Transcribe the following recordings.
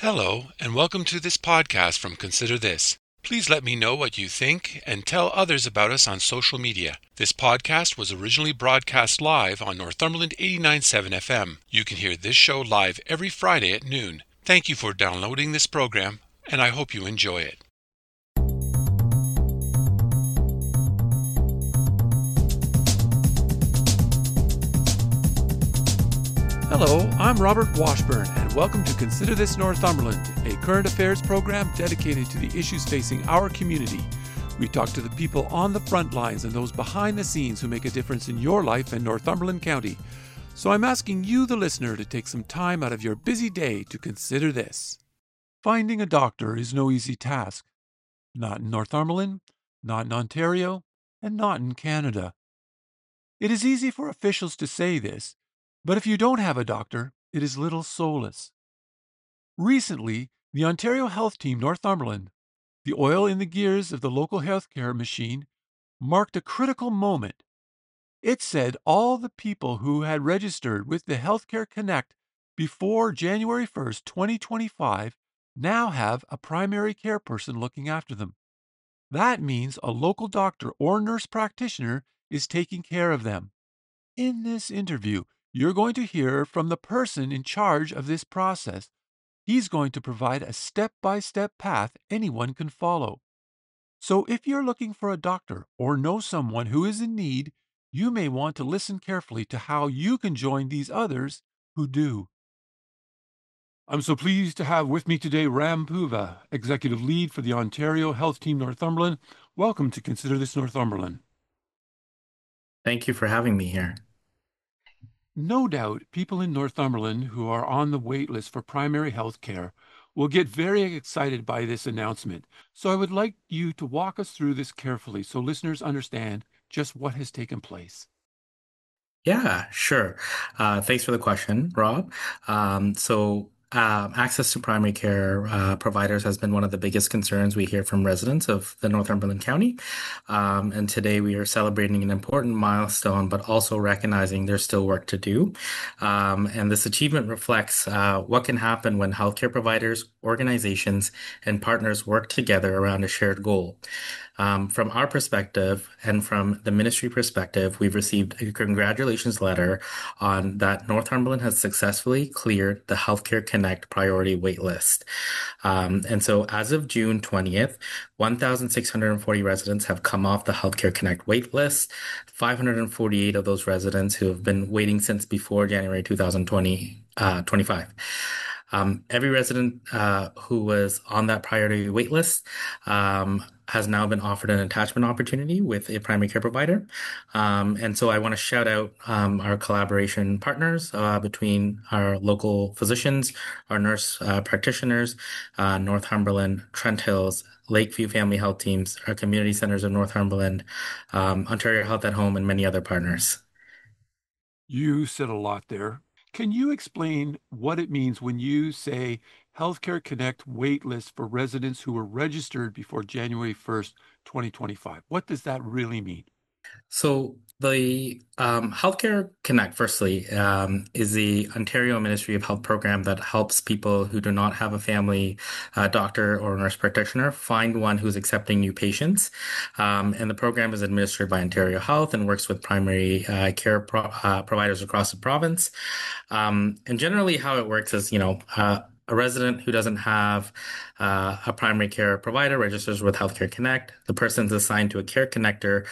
Hello, and welcome to this podcast from Consider This. Please let me know what you think and tell others about us on social media. This podcast was originally broadcast live on Northumberland 89.7 FM. You can hear this show live every Friday at noon. Thank you for downloading this program, and I hope you enjoy it. Hello, I'm Robert Washburn, and welcome to Consider This Northumberland, a current affairs program dedicated to the issues facing our community. We talk to the people on the front lines and those behind the scenes who make a difference in your life in Northumberland County. So I'm asking you, the listener, to take some time out of your busy day to consider this. Finding a doctor is no easy task. Not in Northumberland, not in Ontario, and not in Canada. It is easy for officials to say this, but if you don't have a doctor, it is little solace. Recently, the Ontario Health Team Northumberland, the oil in the gears of the local healthcare machine, marked a critical moment. It said all the people who had registered with the Healthcare Connect before January 1st, 2025, now have a primary care person looking after them. That means a local doctor or nurse practitioner is taking care of them. In this interview, you're going to hear from the person in charge of this process. He's going to provide a step-by-step path anyone can follow. So if you're looking for a doctor or know someone who is in need, you may want to listen carefully to how you can join these others who do. I'm so pleased to have with me today Ram Puva, Executive Lead for the Ontario Health Team Northumberland. Welcome to Consider This Northumberland. Thank you for having me here. No doubt, people in Northumberland who are on the wait list for primary health care will get very excited by this announcement. So I would like you to walk us through this carefully so listeners understand just what has taken place. Yeah, sure. Thanks for the question, Rob. Access to primary care providers has been one of the biggest concerns we hear from residents of the Northumberland County. And today we are celebrating an important milestone, but also recognizing there's still work to do. And this achievement reflects what can happen when healthcare providers, organizations, and partners work together around a shared goal. From our perspective and from the ministry perspective, we've received a congratulations letter on that Northumberland has successfully cleared the Healthcare Connect priority waitlist. And so as of June 20th, 1,640 residents have come off the Healthcare Connect waitlist, 548 of those residents who have been waiting since before January 2025. Every resident who was on that priority waitlist has now been offered an attachment opportunity with a primary care provider. And so I want to shout out our collaboration partners between our local physicians, our nurse practitioners, Northumberland, Trent Hills, Lakeview Family Health Teams, our community centers of Northumberland, Ontario Health at Home, and many other partners. You said a lot there. Can you explain what it means when you say Healthcare Connect waitlist for residents who were registered before January 1st, 2025? What does that really mean? So the Healthcare Connect, firstly, is the Ontario Ministry of Health program that helps people who do not have a family doctor or nurse practitioner find one who's accepting new patients. And the program is administered by Ontario Health and works with primary care providers across the province. And generally, how it works is, a resident who doesn't have a primary care provider registers with Healthcare Connect. The person's assigned to a care connector,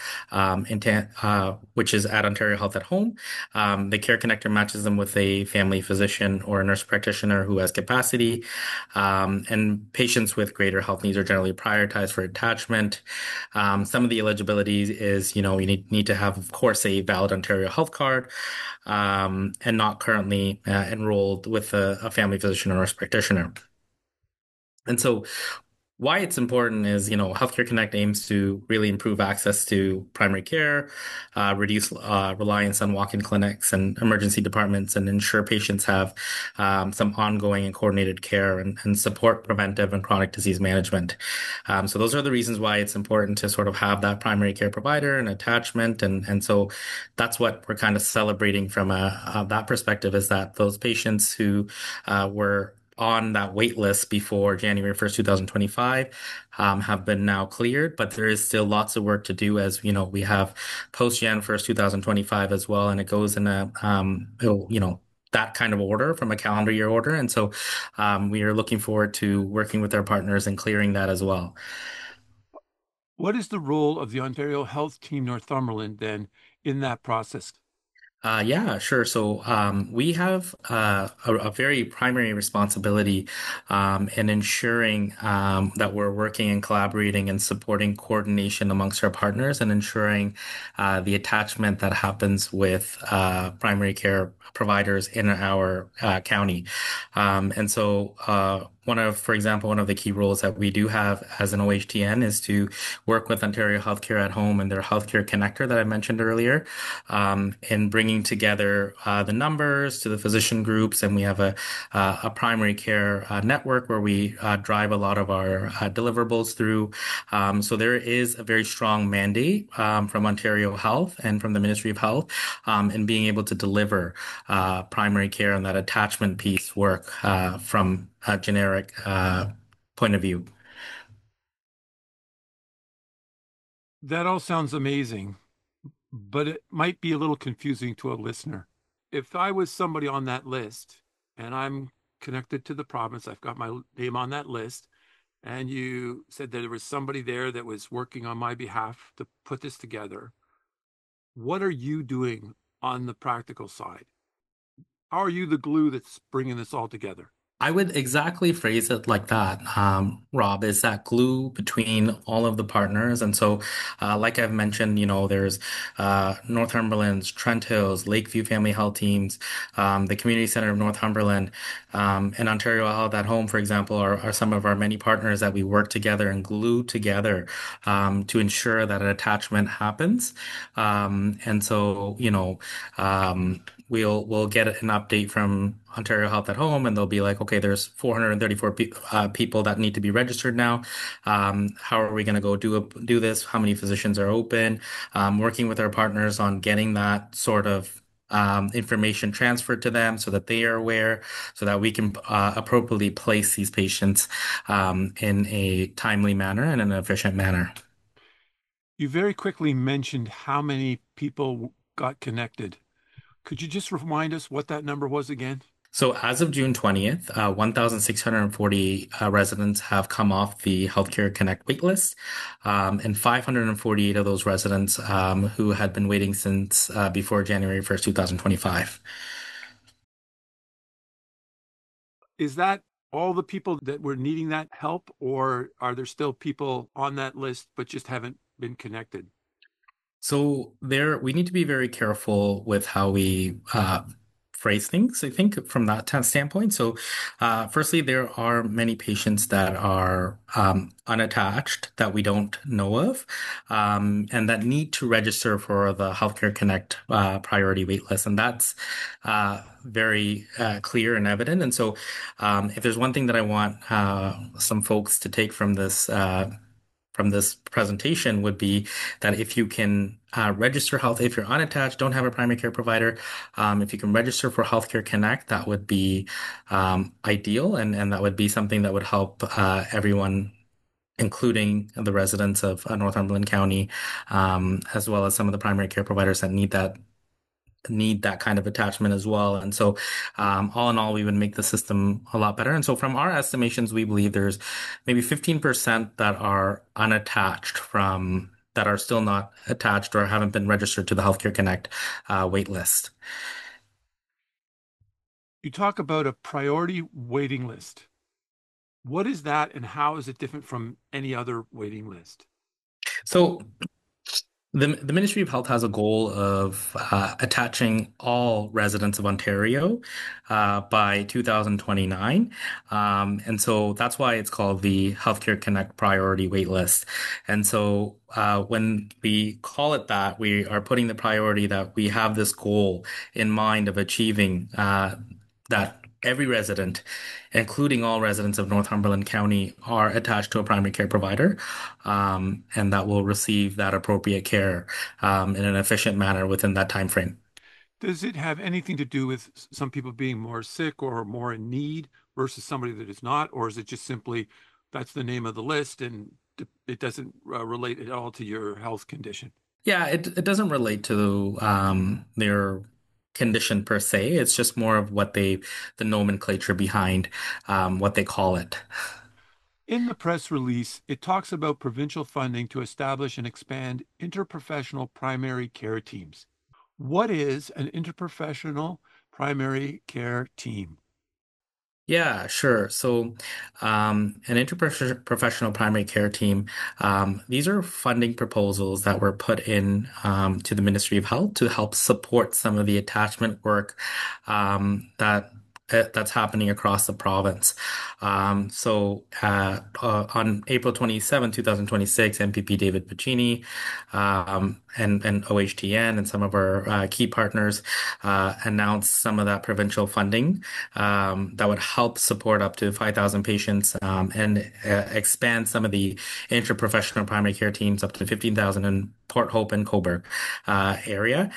which is at Ontario Health at Home. The care connector matches them with a family physician or a nurse practitioner who has capacity. And patients with greater health needs are generally prioritized for attachment. Some of the eligibility is, you need to have, of course, a valid Ontario Health card. And not currently enrolled with a family physician or nurse practitioner. And so why it's important is, Healthcare Connect aims to really improve access to primary care, reduce reliance on walk-in clinics and emergency departments, and ensure patients have some ongoing and coordinated care and support preventive and chronic disease management. So those are the reasons why it's important to sort of have that primary care provider and attachment. And so that's what we're kind of celebrating from that perspective, is that those patients who were on that wait list before January 1st, 2025, have been now cleared, but there is still lots of work to do as, we have post Jan 1st, 2025 as well, and it goes in that kind of order from a calendar year order. And so we are looking forward to working with our partners and clearing that as well. What is the role of the Ontario Health Team Northumberland then in that process? Yeah, sure. So we have a very primary responsibility in ensuring that we're working and collaborating and supporting coordination amongst our partners and ensuring the attachment that happens with primary care providers in our county. And so for example, one of the key roles that we do have as an OHTN is to work with Ontario Healthcare at Home and their healthcare connector that I mentioned earlier, in bringing together the numbers to the physician groups. And we have a primary care network where we drive a lot of our deliverables through. So there is a very strong mandate from Ontario Health and from the Ministry of Health in being able to deliver primary care and that attachment piece work from a generic point of view. That all sounds amazing, but it might be a little confusing to a listener. If I was somebody on that list and I'm connected to the province, I've got my name on that list, and you said that there was somebody there that was working on my behalf to put this together, what are you doing on the practical side? How are you the glue that's bringing this all together? I would exactly phrase it like that, Rob, is that glue between all of the partners. And so, like I've mentioned, there's Northumberland's, Trent Hills, Lakeview Family Health Teams, the Community Center of Northumberland, and Ontario Health at Home, for example, are some of our many partners that we work together and glue together to ensure that an attachment happens. And so, we'll get an update from Ontario Health at Home, and they'll be like, okay, there's 434 people that need to be registered now. How are we going to go do this? How many physicians are open? Working with our partners on getting that sort of information transferred to them so that they are aware, so that we can appropriately place these patients in a timely manner and an efficient manner. You very quickly mentioned how many people got connected. Could you just remind us what that number was again? So as of June 20th, 1,640 residents have come off the Healthcare Connect waitlist, and 548 of those residents who had been waiting since before January 1st, 2025. Is that all the people that were needing that help, or are there still people on that list but just haven't been connected? So we need to be very careful with how we phrase things, I think, from that standpoint. So, firstly, there are many patients that are unattached that we don't know of, and that need to register for the Healthcare Connect priority waitlist, and that's very clear and evident. And so, if there's one thing that I want some folks to take from this presentation would be that if you can register health, if you're unattached, don't have a primary care provider, if you can register for Healthcare Connect, that would be ideal, and that would be something that would help everyone, including the residents of Northumberland County, as well as some of the primary care providers that need that kind of attachment as well. And so, all in all, we would make the system a lot better. And so from our estimations, we believe there's maybe 15% that are unattached that are still not attached or haven't been registered to the Healthcare Connect wait list. You talk about a priority waiting list. What is that, and how is it different from any other waiting list? So the Ministry of Health has a goal of attaching all residents of Ontario by 2029. And so that's why it's called the Healthcare Connect Priority Waitlist. And so when we call it that, we are putting the priority that we have this goal in mind of achieving that every resident, including all residents of Northumberland County, are attached to a primary care provider, and that will receive that appropriate care in an efficient manner within that time frame. Does it have anything to do with some people being more sick or more in need, versus somebody that is not? Or is it just simply that's the name of the list and it doesn't relate at all to your health condition? Yeah, it doesn't relate to their condition per se. It's just more of the nomenclature behind what they call it. In the press release, it talks about provincial funding to establish and expand interprofessional primary care teams. What is an interprofessional primary care team? Yeah, sure. So, an interprofessional primary care team, these are funding proposals that were put in to the Ministry of Health to help support some of the attachment work that's happening across the province. On April 27, 2026, MPP David Piccini and OHTN and some of our key partners announced some of that provincial funding that would help support up to 5,000 patients and expand some of the interprofessional primary care teams up to 15,000 in Port Hope and Cobourg area.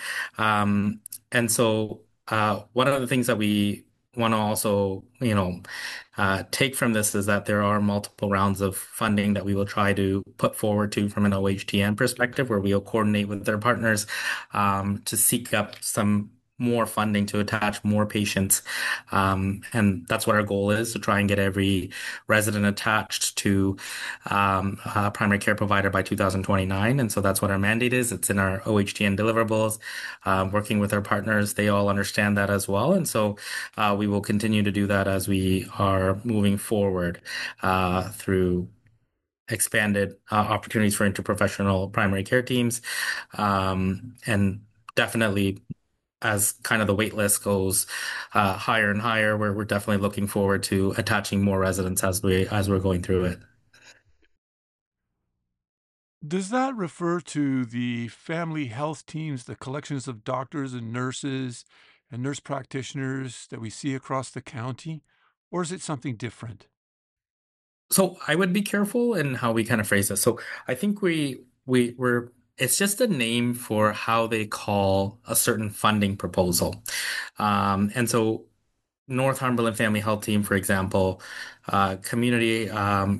One of the things that we want to also, take from this is that there are multiple rounds of funding that we will try to put forward to from an OHTN perspective, where we'll coordinate with their partners to seek up some more funding to attach more patients. And that's what our goal is, to try and get every resident attached to a primary care provider by 2029. And so that's what our mandate is. It's in our OHTN deliverables. Working with our partners, they all understand that as well. And so we will continue to do that as we are moving forward through expanded opportunities for interprofessional primary care teams. And definitely as kind of the wait list goes higher and higher, we're definitely looking forward to attaching more residents as we're going through it. Does that refer to the family health teams, the collections of doctors and nurse practitioners that we see across the county, or is it something different? So I would be careful in how we kind of phrase this. So I think we're it's just a name for how they call a certain funding proposal. And so Northumberland Family Health Team, for example, community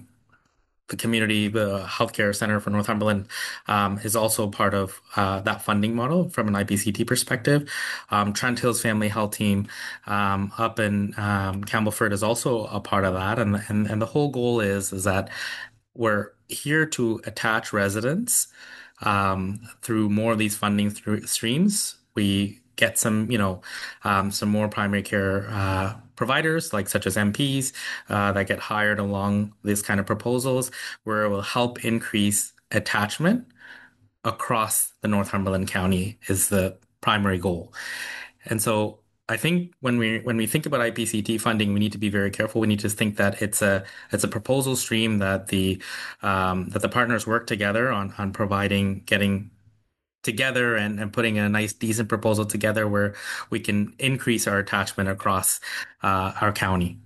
the Healthcare Center for Northumberland, is also part of that funding model from an IPCT perspective. Trent Hills Family Health Team up in Campbellford is also a part of that, and the whole goal is that we're here to attach residents through more of these funding through streams. We get some more primary care providers, like such as MPs, that get hired along these kind of proposals, where it will help increase attachment across the Northumberland County is the primary goal. And so I think when we think about IPCT funding, we need to be very careful. We need to think that it's a proposal stream that the partners work together on providing, getting together and putting a nice decent proposal together where we can increase our attachment across our county.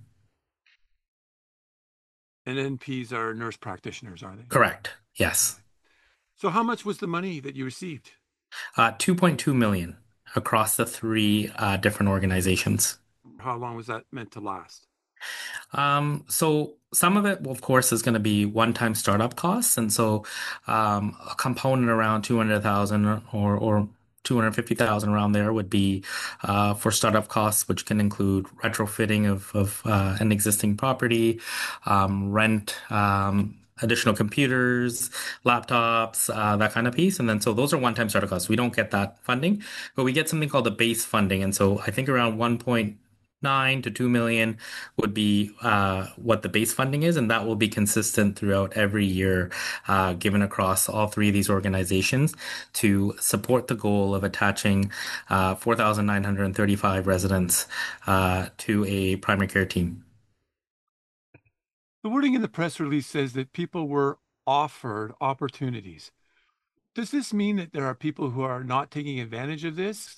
And NPs are nurse practitioners, are they? Correct. Yes. So how much was the money that you received? 2.2 million across the three different organizations. How long was that meant to last? So some of it, of course, is going to be one-time startup costs. And so a component around 200,000 or 250,000 around there would be for startup costs, which can include retrofitting of an existing property, rent, additional computers, laptops, that kind of piece. And then so those are one-time startup costs. We don't get that funding, but we get something called the base funding. And so I think around 1.9 to 2 million would be what the base funding is, and that will be consistent throughout every year, given across all three of these organizations to support the goal of attaching 4,935 residents to a primary care team. The wording in the press release says that people were offered opportunities. Does this mean that there are people who are not taking advantage of this?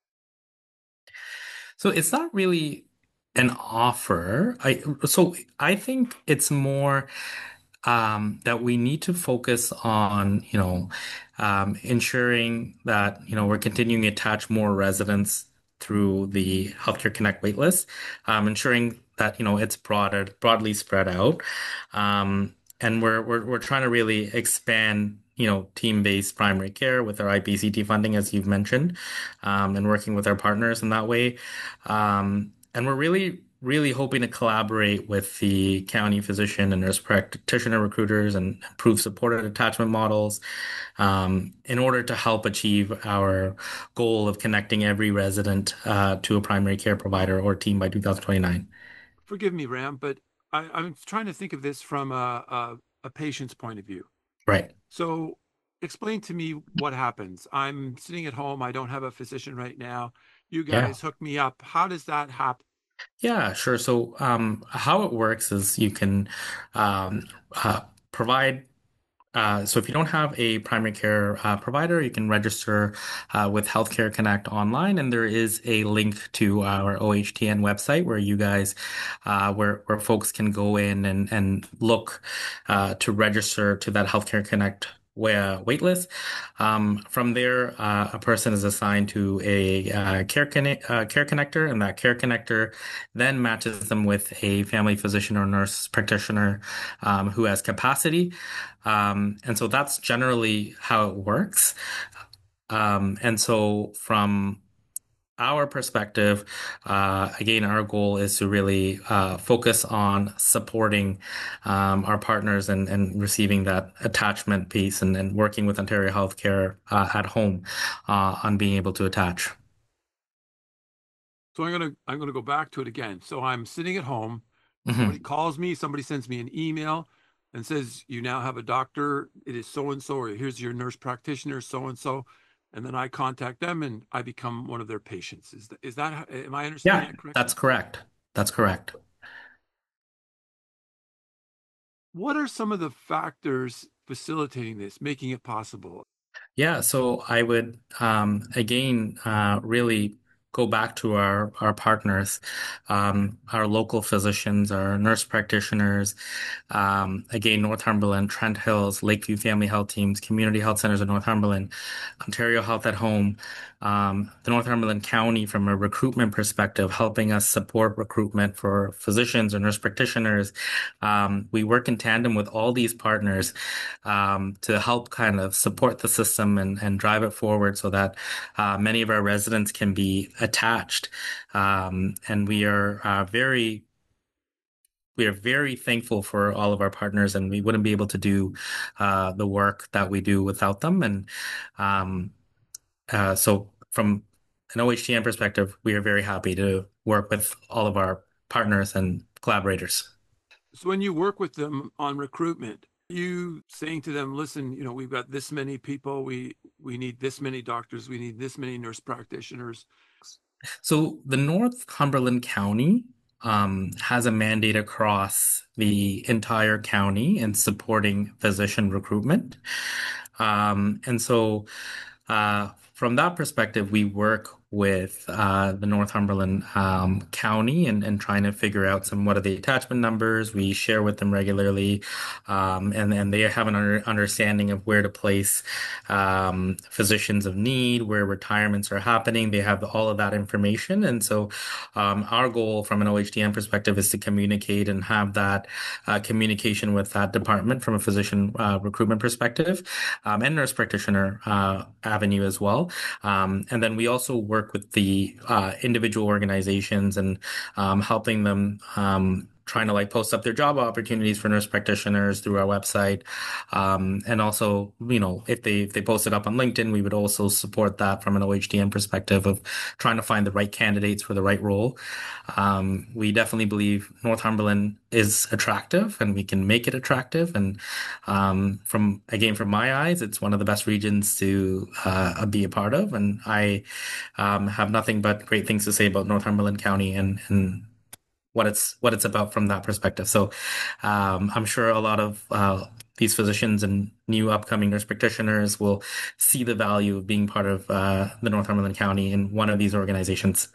So it's not really an offer. I think it's more that we need to focus on, ensuring that, we're continuing to attach more residents through the Healthcare Connect waitlist, ensuring that, it's broadly spread out. And we're trying to really expand, team-based primary care with our IPCT funding, as you've mentioned, and working with our partners in that way. And we're really hoping to collaborate with the county physician and nurse practitioner recruiters and improve supported attachment models, in order to help achieve our goal of connecting every resident to a primary care provider or team by 2029. Forgive me, Ram, but I'm trying to think of this from a patient's point of view. Right. So explain to me what happens. I'm sitting at home. I don't have a physician right now. You Yeah. guys hook me up. How does that happen? Yeah, sure. So, how it works is you can um, provide. So if you don't have a primary care provider, you can register with Healthcare Connect online, and there is a link to our OHTN website where you guys, where folks can go in and look to register to that Healthcare Connect waitlist. From there, a person is assigned to a care connector, and that care connector then matches them with a family physician or nurse practitioner who has capacity. And so that's generally how it works. And so from our perspective, again, our goal is to really focus on supporting our partners and receiving that attachment piece and working with Ontario Healthcare at home on being able to attach. So I'm gonna go back to it again. So I'm sitting at home. Somebody Mhm. calls me, somebody sends me an email and says, you now have a doctor. It is so and so, or here's your nurse practitioner, so and so. And then I contact them and I become one of their patients. Am I understanding Yeah, that that's correctly? correct. That's correct. What are some of the factors facilitating this, making it possible? Yeah, so I would again really go back to our partners, our local physicians, our nurse practitioners, again, Northumberland, Trent Hills, Lakeview Family Health Teams, Community Health Centers of Northumberland, Ontario Health at Home, the Northumberland County from a recruitment perspective, helping us support recruitment for physicians or nurse practitioners. We work in tandem with all these partners to help kind of support the system and drive it forward so that many of our residents can be attached. And we are very thankful for all of our partners, and we wouldn't be able to do the work that we do without them. And um, so, from an OHTN perspective, we are very happy to work with all of our partners and collaborators. So when you work with them on recruitment, you saying to them, listen, we've got this many people, we need this many doctors, we need this many nurse practitioners. So, the Northumberland County has a mandate across the entire county in supporting physician recruitment. And so, from that perspective, we work with the Northumberland County and trying to figure out what are the attachment numbers. We share with them regularly, and they have an understanding of where to place physicians of need, where retirements are happening. They have all of that information, and so our goal from an OHDM perspective is to communicate and have that communication with that department from a physician recruitment perspective, and nurse practitioner avenue as well. And then we also work with the individual organizations and helping them. Trying to post up their job opportunities for nurse practitioners through our website. And also, if they post it up on LinkedIn, we would also support that from an OHDM perspective of trying to find the right candidates for the right role. We definitely believe Northumberland is attractive and we can make it attractive. And from my eyes, it's one of the best regions to be a part of. And I have nothing but great things to say about Northumberland County and what it's about from that perspective. So I'm sure a lot of these physicians and new upcoming nurse practitioners will see the value of being part of the Northumberland County in one of these organizations.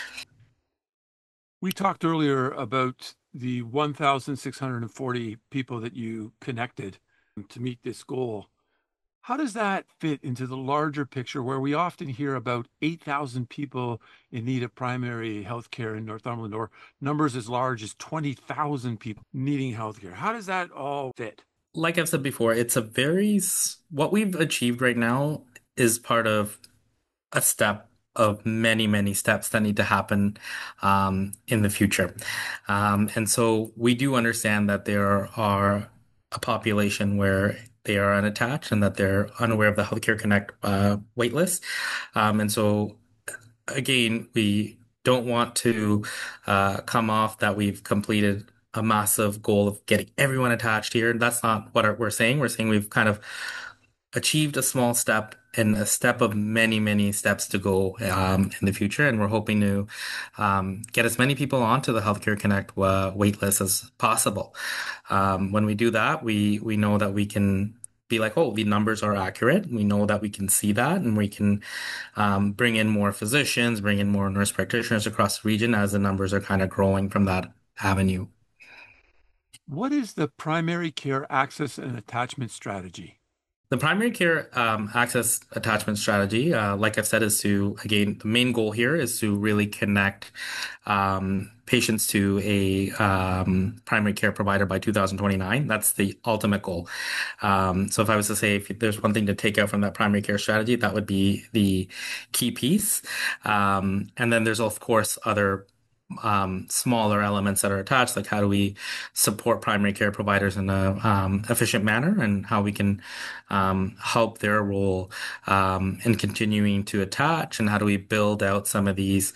We talked earlier about the 1,640 people that you connected to meet this goal. How does that fit into the larger picture where we often hear about 8,000 people in need of primary health care in Northumberland or numbers as large as 20,000 people needing health care? How does that all fit? Like I've said before, what we've achieved right now is part of a step of many, many steps that need to happen in the future. And so we do understand that there are a population where they are unattached and that they're unaware of the Healthcare Connect wait list. And so again, we don't want to come off that we've completed a massive goal of getting everyone attached here. That's not what we're saying. We're saying we've kind of achieved a small step and a step of many, many steps to go in the future. And we're hoping to get as many people onto the Healthcare Connect waitlist as possible. When we do that, we know that we can be like, oh, the numbers are accurate. We know that we can see that, and we can bring in more physicians, bring in more nurse practitioners across the region as the numbers are kind of growing from that avenue. What is the primary care access and attachment strategy? The primary care access attachment strategy, like I've said, is to, again, the main goal here is to really connect patients to a primary care provider by 2029. That's the ultimate goal. So if I was to say, if there's one thing to take out from that primary care strategy, that would be the key piece. And then there's, of course, other smaller elements that are attached, like how do we support primary care providers in a efficient manner, and how we can help their role in continuing to attach, and how do we build out some of these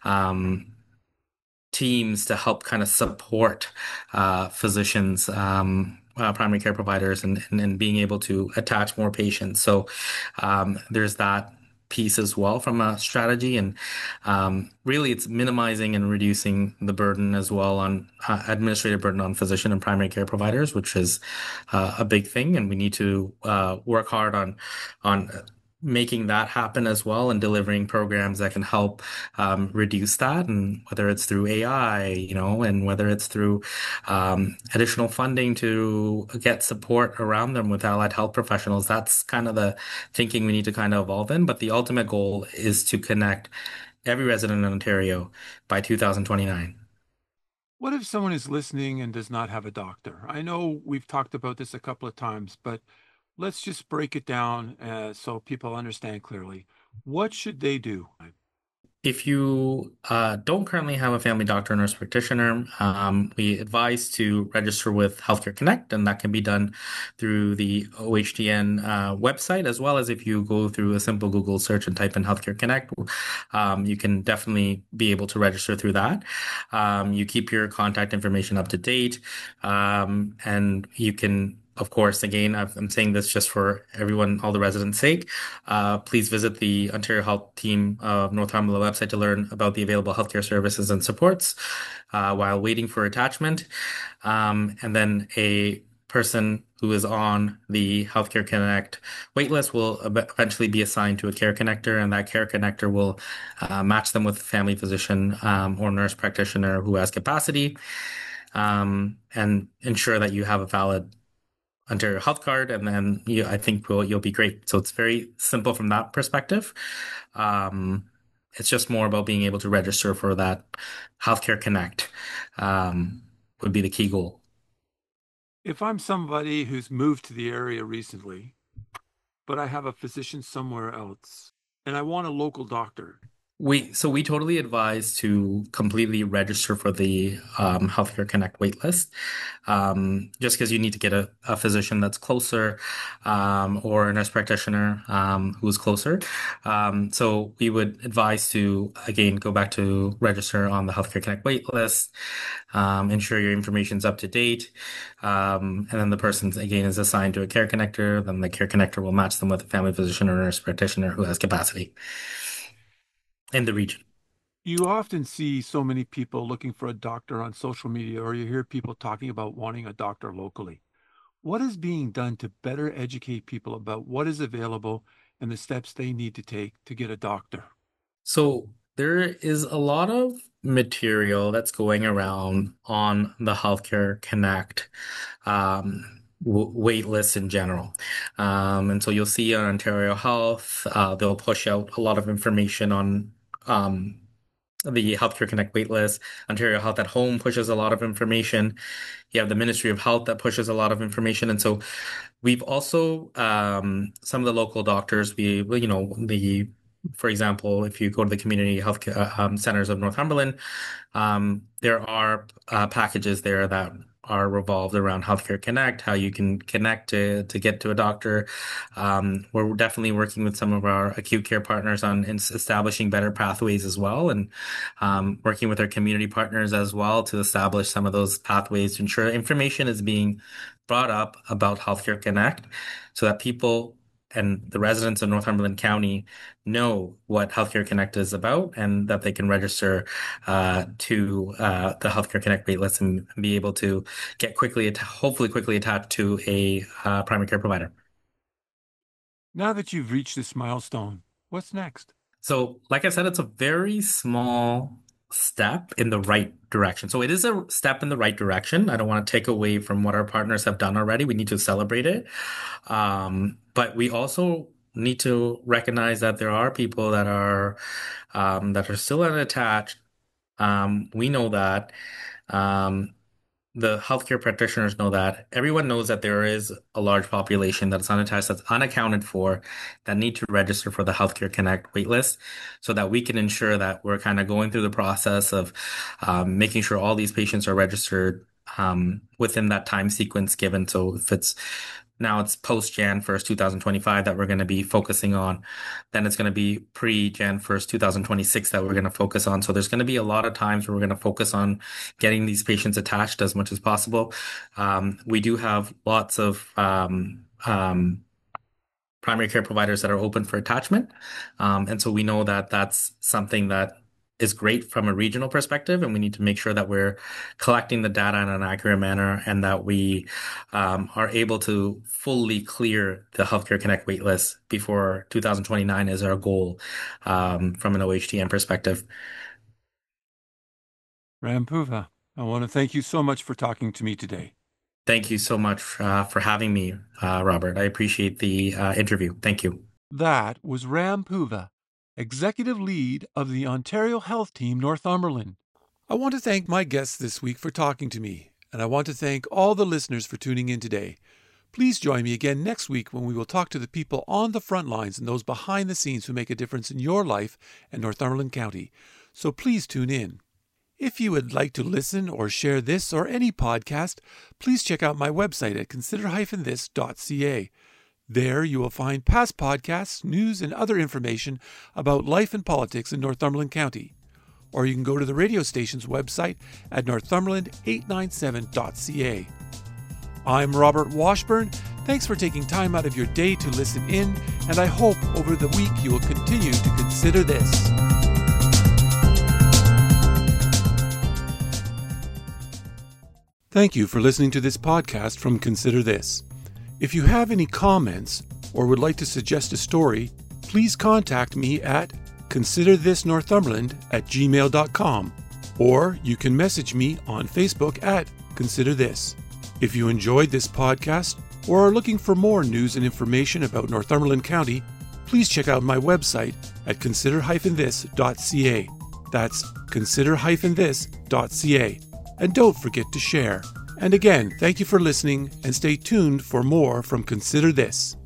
teams to help kind of support physicians, primary care providers, and being able to attach more patients. So there's that piece as well from a strategy, and really it's minimizing and reducing the burden as well on administrative burden on physician and primary care providers, which is a big thing, and we need to work hard on making that happen as well, and delivering programs that can help reduce that, and whether it's through AI, and whether it's through additional funding to get support around them with allied health professionals. That's kind of the thinking we need to kind of evolve in. But the ultimate goal is to connect every resident in Ontario by 2029. What if someone is listening and does not have a doctor? I know we've talked about this a couple of times, but let's just break it down so people understand clearly. What should they do? If you don't currently have a family doctor or nurse practitioner, we advise to register with Healthcare Connect, and that can be done through the OHDN website, as well as if you go through a simple Google search and type in Healthcare Connect, you can definitely be able to register through that. You keep your contact information up to date, and you can, of course, again, I'm saying this just for everyone, all the residents' sake. Please visit the Ontario Health Team of Northumberland website to learn about the available healthcare services and supports while waiting for attachment. And then a person who is on the Healthcare Connect waitlist will eventually be assigned to a care connector, and that care connector will match them with a family physician or nurse practitioner who has capacity, and ensure that you have a valid Ontario Health Card, and then I think you'll be great. So it's very simple from that perspective. Um, it's just more about being able to register for that Healthcare Connect, would be the key goal. If I'm somebody who's moved to the area recently, but I have a physician somewhere else and I want a local doctor, We totally advise to completely register for the Healthcare Connect waitlist, just because you need to get a physician that's closer, or a nurse practitioner who's closer. So we would advise to again go back to register on the Healthcare Connect waitlist, ensure your information's up to date, and then the person again is assigned to a care connector. Then the care connector will match them with a family physician or nurse practitioner who has capacity in the region. you often see so many people looking for a doctor on social media, or you hear people talking about wanting a doctor locally. What is being done to better educate people about what is available and the steps they need to take to get a doctor? So there is a lot of material that's going around on the Healthcare Connect wait lists in general. And so you'll see on Ontario Health, they'll push out a lot of information on um, the Healthcare Connect waitlist. Ontario Health at Home pushes a lot of information. You have the Ministry of Health that pushes a lot of information. And so we've also, some of the local doctors, for example, if you go to the community health centers of Northumberland, there are packages there that are revolved around Healthcare Connect, how you can connect to get to a doctor. We're definitely working with some of our acute care partners on establishing better pathways as well, and working with our community partners as well to establish some of those pathways to ensure information is being brought up about Healthcare Connect so that people and the residents of Northumberland County know what Healthcare Connect is about and that they can register to the Healthcare Connect waitlist and be able to get hopefully quickly attached to a primary care provider. Now that you've reached this milestone, what's next? So, like I said, it's a very small step in the right direction. So it is a step in the right direction. I don't want to take away from what our partners have done already. We need to celebrate it. But we also need to recognize that there are people that are still unattached. We know that. The healthcare practitioners know that. Everyone knows that there is a large population that's unattached, that's unaccounted for, that need to register for the Healthcare Connect waitlist so that we can ensure that we're kind of going through the process of making sure all these patients are registered within that time sequence given. So if it's post Jan 1st, 2025 that we're going to be focusing on. Then it's going to be pre Jan 1st, 2026 that we're going to focus on. So there's going to be a lot of times where we're going to focus on getting these patients attached as much as possible. We do have lots of primary care providers that are open for attachment. And so we know that that's something that is great from a regional perspective, and we need to make sure that we're collecting the data in an accurate manner and that we are able to fully clear the Healthcare Connect waitlist before 2029 is our goal from an OHTM perspective. Rampuva, I want to thank you so much for talking to me today. Thank you so much for having me, Robert. I appreciate the interview. Thank you. That was Rampuva, Executive Lead of the Ontario Health Team Northumberland. I want to thank my guests this week for talking to me, and I want to thank all the listeners for tuning in today. Please join me again next week when we will talk to the people on the front lines and those behind the scenes who make a difference in your life and Northumberland County. So please tune in. If you would like to listen or share this or any podcast, please check out my website at consider-this.ca. There you will find past podcasts, news, and other information about life and politics in Northumberland County. Or you can go to the radio station's website at northumberland897.ca. I'm Robert Washburn. Thanks for taking time out of your day to listen in, and I hope over the week you will continue to consider this. Thank you for listening to this podcast from Consider This. If you have any comments or would like to suggest a story, please contact me at considerthisnorthumberland@gmail.com, or you can message me on Facebook at Consider This. If you enjoyed this podcast or are looking for more news and information about Northumberland County, please check out my website at consider-this.ca. That's consider-this.ca. And don't forget to share. And again, thank you for listening, and stay tuned for more from Consider This.